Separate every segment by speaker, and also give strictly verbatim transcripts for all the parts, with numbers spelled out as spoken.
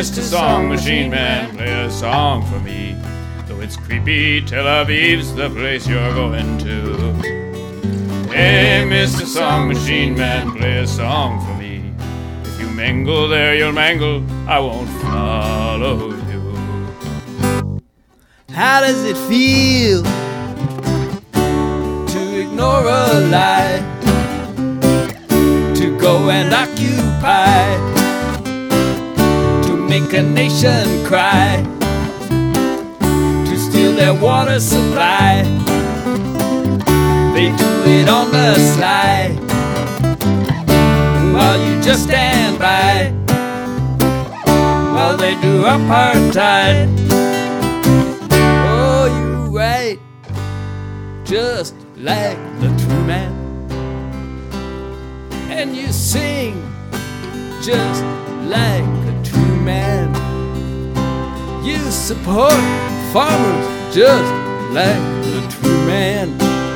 Speaker 1: Mister Song Machine Man, play a song for me. Though it's creepy, Tel Aviv's the place you're going to. Hey, Mister Song Machine Man, play a song for me. If you mangle there, you'll mangle, I won't follow you.
Speaker 2: How does it feel to ignore a lie, to go and occupy, to make a nation cry, to steal their water supply? They do it on the sly, while you just stand by, while they do apartheid. Oh, you right, just like the true man, and you sing just like a true man. You support farmers just like the true man,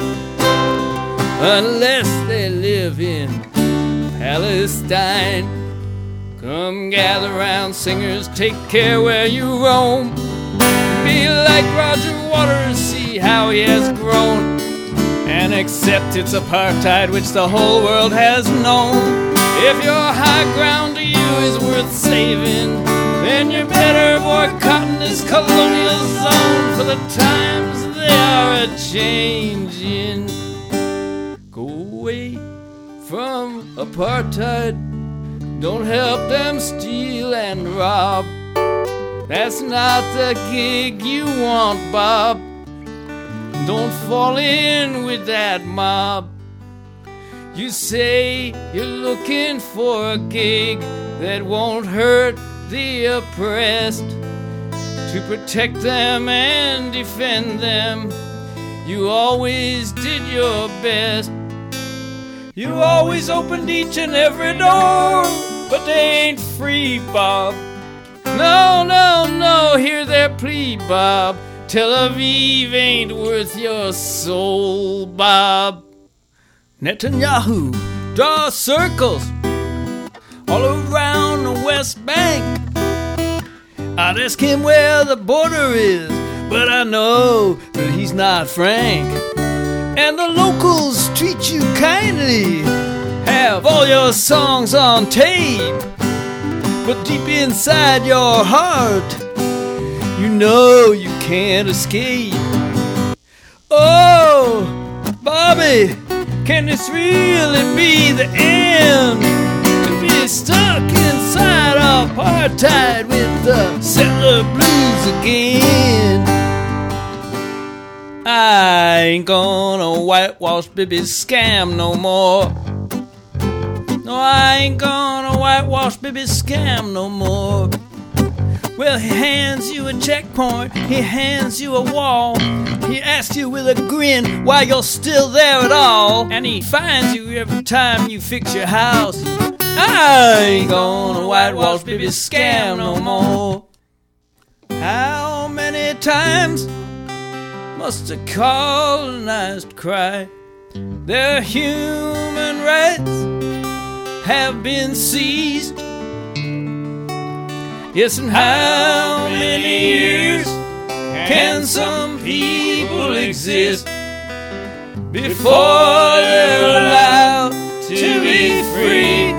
Speaker 2: unless they live in Palestine. Come gather round, singers, take care where you roam. Be like Roger Waters, see how he has grown, and accept it's apartheid which the whole world has known. If your high ground to you is worth saving, then you better boycott this colonial zone, for the times they are a-changing. Go away from apartheid, don't help them steal and rob. That's not the gig you want, Bob. Don't fall in with that mob. You say you're looking for a gig that won't hurt the oppressed, to protect them and defend them. You always did your best. You always opened each and every door, but they ain't free, Bob. No, no, no, hear their plea, Bob. Tel Aviv ain't worth your soul, Bob. Netanyahu draws circles all around the West Bank. I'd ask him where the border is, but I know that he's not frank. And the locals treat you kindly, have all your songs on tape, but deep inside your heart, you know you can't escape. Oh, Bobby, can this really be the end? To be stuck inside apartheid with the settler blues again. I ain't gonna whitewash Bibi's scam no more. No, I ain't gonna whitewash Bibi's scam no more. Well, he hands you a checkpoint, he hands you a wall, he asks you with a grin why you're still there at all, and he finds you every time you fix your house. I ain't gonna whitewash Bibi's scam no more. How many times must a colonized cry their human rights have been seized? Yes, and how many years can some people exist before they're allowed to be free?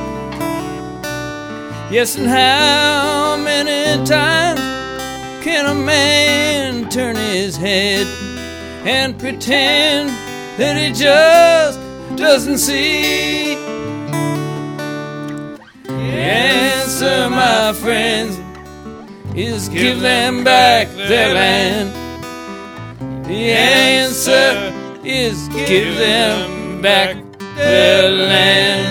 Speaker 2: Yes, and how many times can a man turn his head and pretend that he just doesn't see? The answer, my friends, is give them back their land. The answer is give them back their land.